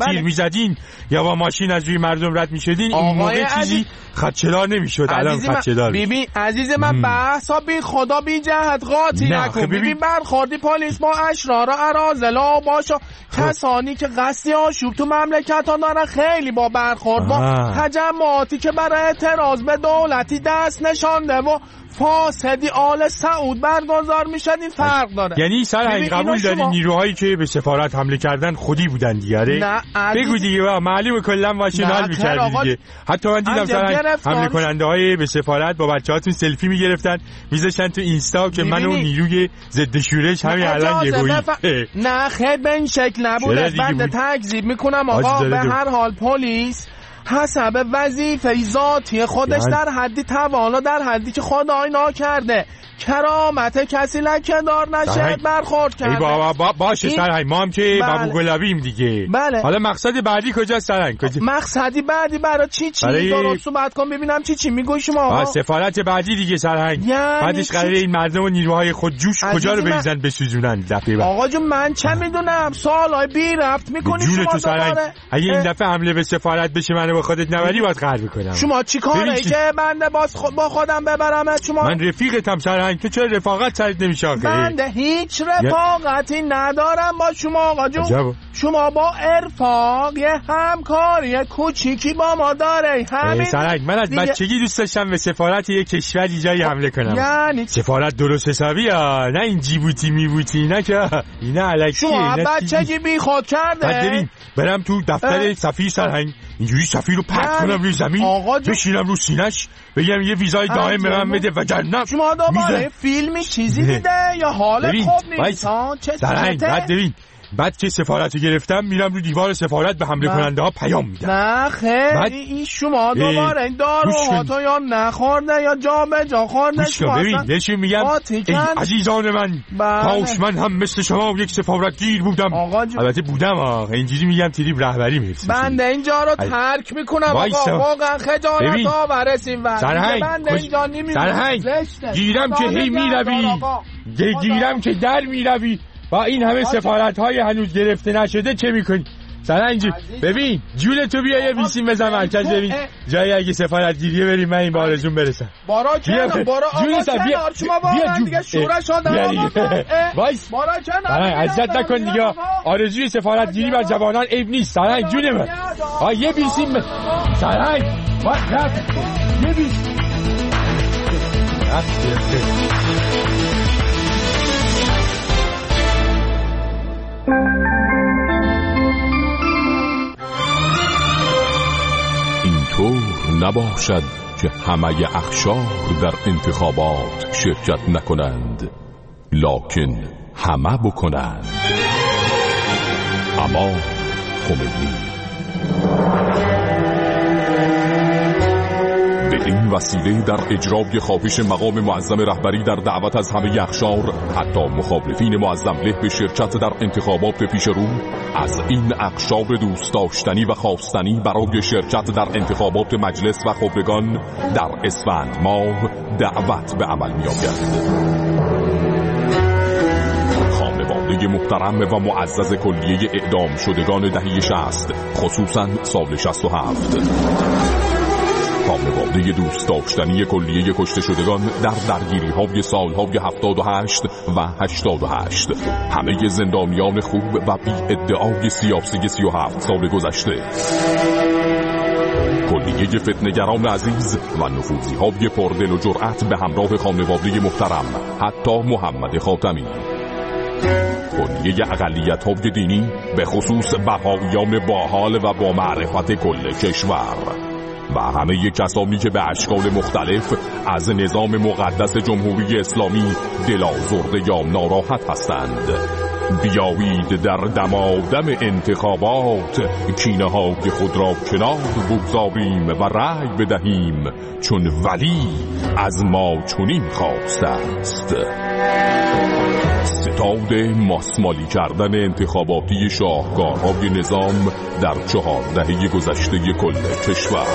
تیر میزدین یا با ماشین از روی مردم رد میشدین این موقع چیزی خدشه‌دار نمیشد. الان خدشه‌دار. ببین عزیز من بحثا بی خدا بی جهت قاطی نکن. ببین برخوردی پلیس با اشرار و اراذلا باشا کسانی که قصدی آشوب تو مملکت ها دارن خیلی با برخورد با تجمعاتی که برای اعتراض به دولتی دست نشانده و فاسدی آل سعود برگزار میشد این فرق داره. یعنی سرهنگ قبول داری نیروهایی که به سفارت حمله کردن خودی بودن دیگه؟ نه بگو دیگه معلومه کلا ماشین حل می‌کردی دیگه. حتی من دیدم سرهنگ حمله کننده های به سفارت با بچه‌هاتون سلفی می‌گرفتن میذاشتن تو اینستا که منو نیروی ضد شورش همین الان یهویی. نه خیر به این شکل نبوده. بنده تکذیب میکنم آقا. به هر حال پلیس حسب وظیفه ذاتی خودش در حدی توانا در حدی که خدای کرده کرامت کسی لکه دار نشه برخورد کرده. ای بابا باشه سرهنگ ما هم که بابو گلابیم دیگه. بله. حالا مقصد بعدی کجاست سرهنگ؟ مقصدی بعدی برای چی درست صحبت کن ببینم چی میگوی شما. سفارت بعدی دیگه سرهنگ. بعدش قراره این مردم و نیروهای خود جوش کجا رو بریزن بسوزونن دفعه بعد. آقا جون من چه میدونم سوالای بی ربط میکنی شما تو سرهنگ. اگه این دفعه حمله به سفارت بشه منو با خودت نبری باید قهر میکنم. شما چیکاره که بنده با خودم ببرم شما؟ من رفیقتم سرهنگ. تو چرا رفاقت سرت نمیشه آخه؟ بنده هیچ رفاقتی ندارم با شما آقا جون. شما با ارفاق یه همکاری کوچیکی با ما داره. همین سرهنگ من از بچگی دوست داشتم به سفارت یه کشوری جایی حمله کنم. یعنی سفارت درست حسابی ها، نه این جیبوتی میبوتی نه که اینا الکیه. شما بچگی بی خود کرده. ببین برم تو دفتر سفیر سرهنگ اینجوری سفیر رو پرت کنم روی زمین بشینم رو سینش بگم یه ویزای دائم به من بده وگرنه شما دوباره فیلمی چیزی دیده یا حالت خوب نیست؟ ببین بعد که سفارت گرفتم میرم رو دیوار سفارت به حمله کننده ها پیام میدم. نه خیر این شما دوباره این داروهاتو یا نخورده یا جا به جا خورده. ببین نشون میگم ای عزیزان من کاش من هم مثل شما یک سفارتگیر بودم. البته بودم اینجوری میگم تریب رهبری میرسیم. بنده اینجا رو ترک میکنم آقا. واقعا خجالت آور سیم. سرهنگ گیرم که هی میروی گیرم که در میروی با این همه سفارت های هنوز گرفته نشده چه میکنی؟ سرهنگ ببین جون تو بیا یه بیسیم بزن مرکز ببین جایی اگه سفارت گیریه بریم من این با آرزون برسم. بارا کنار آقا کنار شما واقعا دیگه شورش ها دارم. وایس سرهنگ عزت نکن دیگه. آرزوی سفارت گیری بر جوانان عیب نیست. سرهنگ جون من یه بیسیم سرهنگ یه بیسیم اینطور نباشد که همه اخشار در انتخابات شرکت نکنند لکن همه بکنند. اما خمینی به این وسیله در اجرای خواهش مقام معظم رهبری در دعوت از همه اخشار حتی مخالفین معظم له به شرکت در انتخابات پیش رو از این اقشار دوست داشتنی و خواستنی برای شرکت در انتخابات مجلس و خبرگان در اسفند ماه دعوت به عمل می آید. خانواده محترم و معزز کلیه اعدام شدگان دهه 60 خصوصا سال 67 خانواده دوست داشتنی کلیه کشته شدگان در درگیری های سالهای 78 و 88 همه زندانیان خوب و بی ادعای سیاسی 37 سال گذشته کلیه فتنه‌گران عزیز و نفوذی های پردل و جرأت به همراه خانواده محترم حتی محمد خاتمی کلیه اقلیت های دینی به خصوص بهائیان باحال و با معرفت کل کشور و همه کسانی که به اشکال مختلف از نظام مقدس جمهوری اسلامی دلازرده یا ناراحت هستند بیایید در دمادم انتخابات کینه های خود را کنار بگذاریم و رأی بدهیم چون ولی از ما چنین خواسته است. ستاد ماسمالی کردن انتخاباتی شاهکارهای نظام در 4 دهه گذشته کل کشور.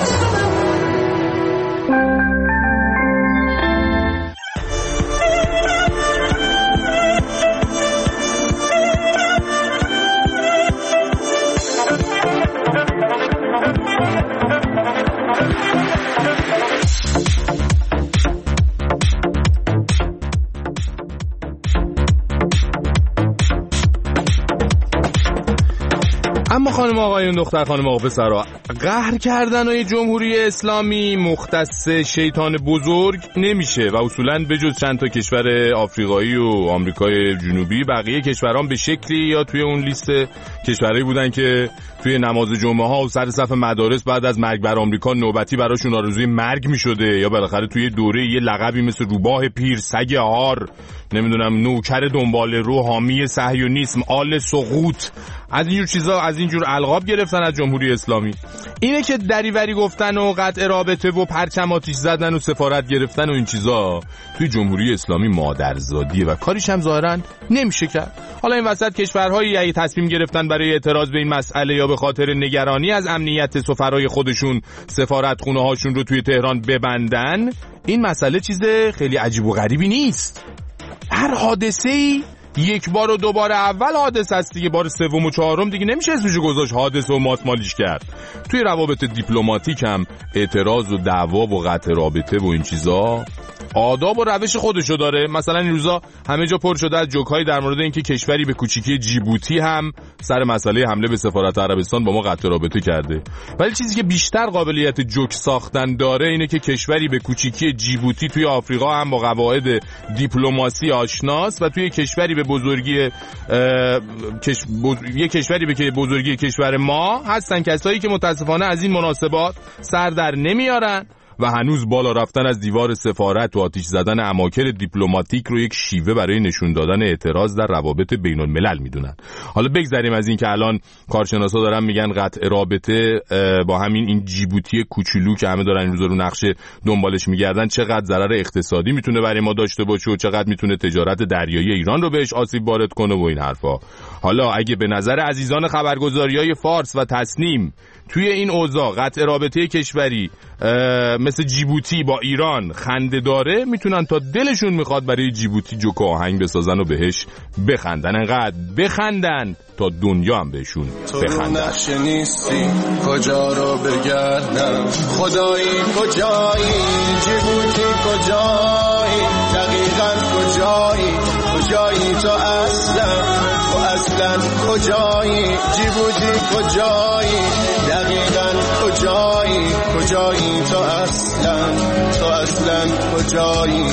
اما خانم آقایون، دختر خانم آقا پسرها، قهر کردن های جمهوری اسلامی مختص شیطان بزرگ نمیشه و اصولاً بجز چند تا کشور آفریقایی و آمریکای جنوبی بقیه کشوران به شکلی یا توی اون لیست کشورهایی بودن که توی نماز جمعه ها و سر صف مدارس بعد از مرگ بر آمریکا نوبتی براشون آرزوی مرگ میشده، یا بالاخره توی دوره یه لقبی مثل روباه پیر، سگ هار، نمیدونم نوکر دنبال رو، حامی صهیونیسم، آل سقوط، از اینجور چیزا، از اینجور القاب گرفتن از جمهوری اسلامی. اینه که دریوری گفتن و قطع رابطه و پرچم آتیش زدن و سفارت گرفتن و این چیزا توی جمهوری اسلامی مادرزادیه و کاریش هم ظاهرا نمیشه کرد. حالا این وسط کشورهایی اگه تصمیم گرفتن برای اعتراض به این مسئله یا به خاطر نگرانی از امنیت سفرای خودشون سفارتخونه هاشون رو توی تهران ببندن، این مسئله چیز خیلی عجیب و غریبی نیست. هر حادثه‌ای یک بار و دوباره اول حادثه است دیگه، بار سوم و چهارم دیگه نمیشه اسمشو گذاشت حادثه و ماتمالیش کرد. توی روابط دیپلماتیک هم اعتراض و دعوا و قطع رابطه و این چیزا آداب و روش خودشو داره. مثلا این روزا همه جا پر شده از جوک‌های در مورد اینکه کشوری به کوچیکی جیبوتی هم سر مسئله حمله به سفارت عربستان با ما قطع رابطه کرده. ولی چیزی که بیشتر قابلیت جوک ساختن داره اینه که کشوری به کوچیکی جیبوتی توی آفریقا هم با قواعد دیپلماسی آشناست و توی کشوری به بزرگی یه کشوری به بزرگی کشور ما هستن کسایی که متاسفانه از این مناسبات سر در نمیارن و هنوز بالا رفتن از دیوار سفارت و آتش زدن اماکن دیپلماتیک رو یک شیوه برای نشون دادن اعتراض در روابط بین الملل میدونن. حالا بگذاریم از این که الان کارشناسا دارن میگن قطع رابطه با همین این جیبوتی کوچولو که همه دارن این روزا رو نقشه دنبالش میگردن چقدر ضرر اقتصادی میتونه برای ما داشته باشه و چقدر میتونه تجارت دریایی ایران رو بهش آسیب وارد کنه و این حرفا. حالا اگه به نظر عزیزان خبرگزاریای فارس و تصنیم توی این اوضاع قطع رابطه کشوری مثل جیبوتی با ایران خنده داره، میتونن تا دلشون میخواد برای جیبوتی جوک آهنگ بسازن و بهش بخندن، انقدر بخندن تا دنیا هم بهشون بخندن. تو نقشه نیستی کجا رو بگردم، خدایی کجایی، جیبوتی کجایی، دقیقا کجایی، کجایی تو اصلا کجایی، جیبوتی کجایی، دقیقا کجایی تو اصلا کجایی.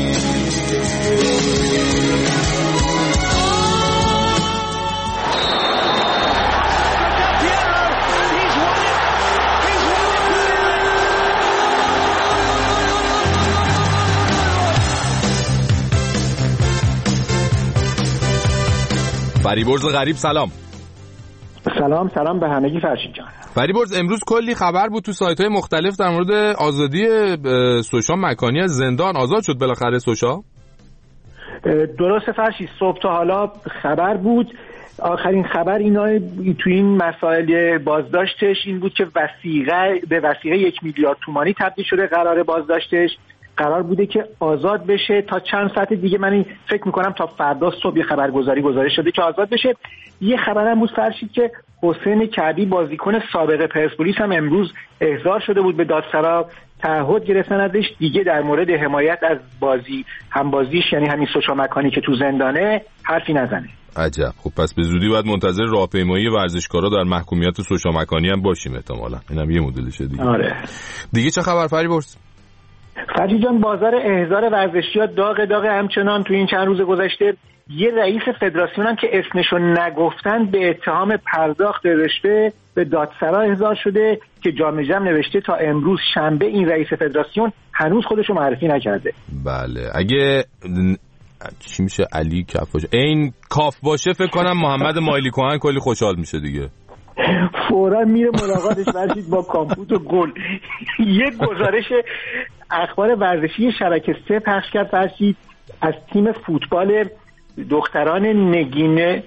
فریبرز غریب سلام. سلام به همگی فرشید جان. فریبرز امروز کلی خبر بود تو سایت‌های مختلف در مورد آزادی سوشا مکانی از زندان. آزاد شد بالاخره سوشا؟ درسته فرشید، صبح تا حالا خبر بود. آخرین خبر اینا تو این مسائل بازداشتش این بود که به وثیقه 1 میلیارد تومانی تبدیل شده. قرار بازداشتش قرار بوده که آزاد بشه تا چند ساعت دیگه. من فکر میکنم تا فردا صبح خبرگزاری گزارش شده که آزاد بشه. یه خبرم بود فرشید که حسین کعبی بازیکن سابق پرسپولیس هم امروز احضار شده بود به دادسرا. تعهد گرفتن ازش دیگه در مورد حمایت از همبازیش، یعنی همین سوشا مکانی که تو زندانه، حرفی نزنه. عجب. خب پس به زودی باید منتظر راهپیمایی ورزشکارا در محکومیت سوشا مکانی هم باشیم احتمالاً. اینم یه مدلشه دیگه. آره. دیگه چه خبر فریبرز؟ فرجی جان، بازار احضار ورزشی‌ها داغ همچنان. تو این چند روز گذشته یه رئیس فدراسیون هم که اسمشو نگفتن به اتهام پرداخت رشوه به دادسرا احضار شده که جام جم نوشته تا امروز شنبه این رئیس فدراسیون هنوز خودشو معرفی نکرده. بله، اگه چی میشه علی کاف باشه، این کاف باشه فکر کنم محمد مایلی کوهن کلی خوشحال میشه دیگه. فورا میره ملاقاتش برشید با کامپوت و گل. یه گزارش اخبار ورزشی شبکه 3 پخش کرد فرشید از تیم فوتبال دختران نگین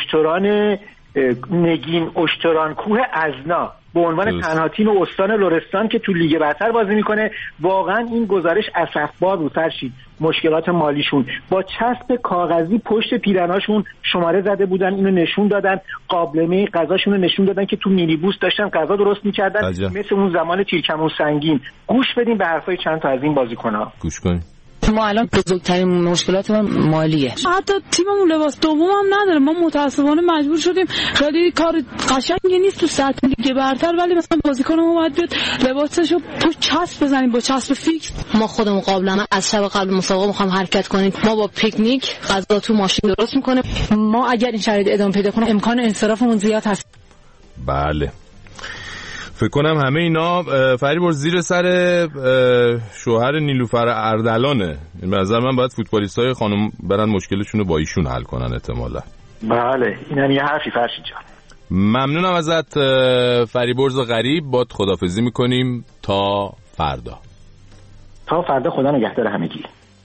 اشتران کوه ازنا به عنوان تنها تیم استان لرستان که تو لیگ برتر بازی میکنه. واقعا این گزارش اسفبار بود فرشید. مشکلات مالیشون با چسب کاغذی پشت پیرناشون شماره زده بودن، اینو نشون دادن. قابلمه غذاشون رو نشون دادن که تو مینیبوس داشتن غذا درست میکردن، مثل اون زمان تیرکمون سنگین. گوش بدیم به حرفای چند تا از این بازیکن‌ها. گوش کنیم. ما الان بزرگترین مشکلات ما مالیه. حتی تیممون لباس دوم هم نداره. ما متاسفانه مجبور شدیم، خیلی کار قشنگی نیست تو سطح لیگ برتر، ولی مثلا بازیکنمون باید بیاد لباسشو پشت چسب بزنیم با چسب فیکس. ما خودمون قبلا از شب قبل مسابقه میخوام حرکت کنیم، ما با پیکنیک غذا تو ماشین درست میکنیم. ما اگر این شرایط ادامه پیدا کنه امکان انصرافمون زیاد هست. بله فکر کنم همه اینا فریبرز زیر سر شوهر نیلوفر اردلانه. به نظر من باید فوتبالیستای خانم برن مشکلشون رو با ایشون حل کنن احتمالا. بله اینم یه حرفی فرشید جان. ممنونم ازت فریبرز غریب. باد خدافظی میکنیم تا فردا. تا فردا، خدا نگهدار همگی.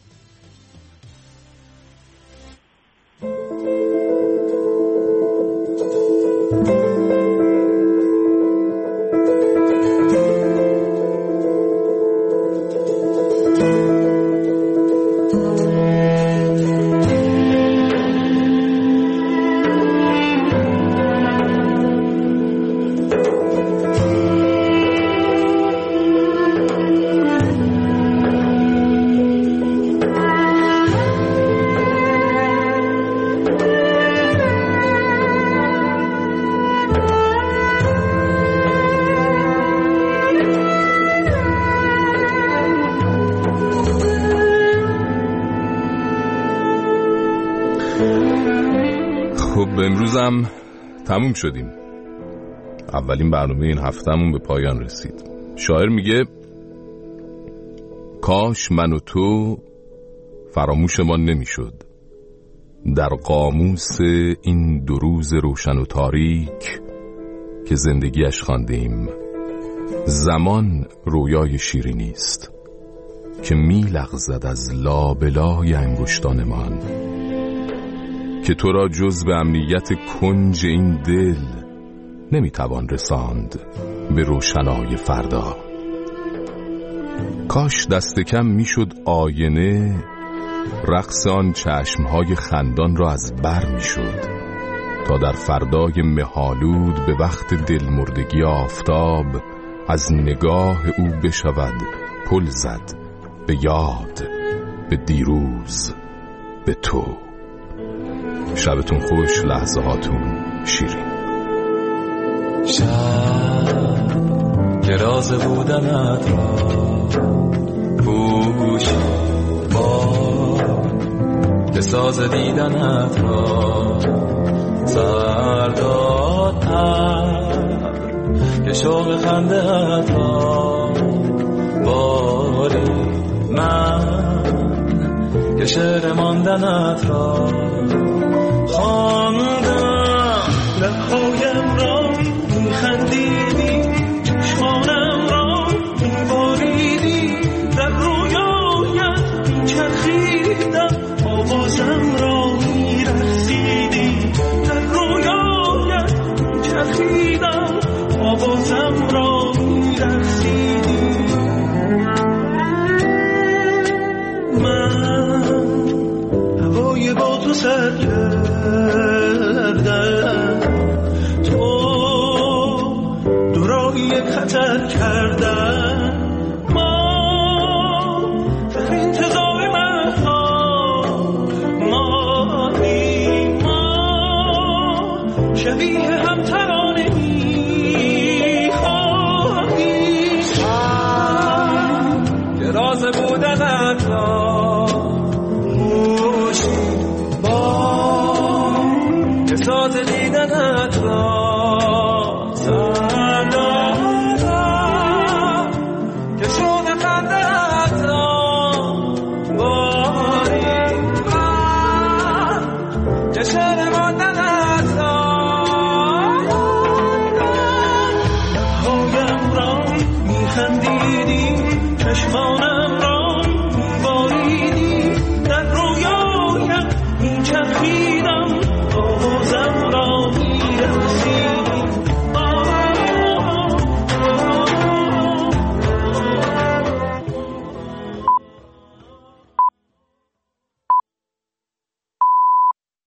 خب امروزم تموم شدیم. اولین برنامه این هفتهمون به پایان رسید. شاعر میگه کاش من و تو فراموشمان نمیشد. در قاموس این دو روز روشن و تاریک که زندگیش خواندیم، زمان رویای شیرینی است که میلغزد از لابلای انگشتانمان، که تو را جز به امنیت کنج این دل نمیتوان رساند به روشنای فردا. کاش دست کم میشد آینه رقص آن چشمهای خندان را از بر میشد، تا در فردای مه‌آلود به وقت دلمردگی آفتاب از نگاه او بشود پل زد به یاد، به دیروز، به تو. شبتون خوش، لحظه هاتون شیرین. شب که راز بودنت را پوشی، باد که ساز دیدنت را سرداد، که شوق خنده‌ات را باری، من که شعر ماندنت را خواندم. لبهایم را میخندیدی، چشمانم را میباریدی، در رویایت میچرخیدم، آوازم را میرقصیدی، در رویایت میچرخیدم، آوازم را میرقصیدی. من هوای با تو سر کردم، تو دورایی یک خطر کردم، ما در انتظار مهار ماندیم، ما شبیه هم ترانه میخواهیم. که راز بودنت را پوشی، که ساز دیدنت را سردادم، که شوق خنده‌ات را باری، من که شعر ماندنت را لبهایم را میخندیدی، چشمانم را میباریدی، در رویایم میچرخیدم، آوازم را